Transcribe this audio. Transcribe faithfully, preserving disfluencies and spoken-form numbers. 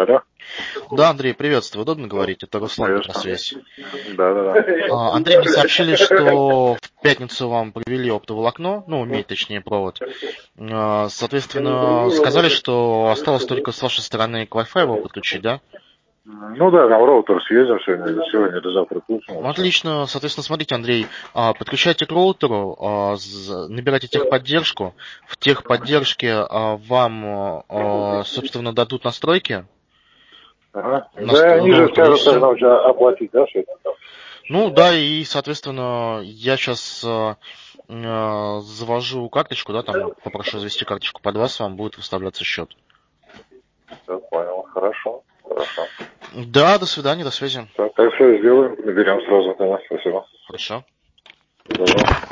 Алло. Да, Андрей, приветствую. Удобно говорить? Это Руслан Конечно. на связь. Да, да, да. А, Андрей, мне сообщили, что в пятницу вам провели оптоволокно, ну, медь, точнее, провод. А, Соответственно, сказали, что осталось только с вашей стороны к Wi-Fi его подключить, да? Ну да, там роутер съездил сегодня, сегодня или завтра включим. Отлично. Соответственно, смотрите, Андрей, а, подключайте к роутеру, а, з- набирайте техподдержку. В техподдержке а, вам, а, собственно, дадут настройки. Ага. Наст- Да, они же роутера, и скажут все. тогда у тебя оплатить, да, все это? Ну да, и, соответственно, я сейчас э, э, завожу карточку, да, там попрошу завести карточку под вас, вам будет выставляться счет. Все, понял. Хорошо. Хорошо. Да, до свидания, до связи. Так, так все сделаем, наберем сразу тогда. Спасибо. Хорошо. Добро.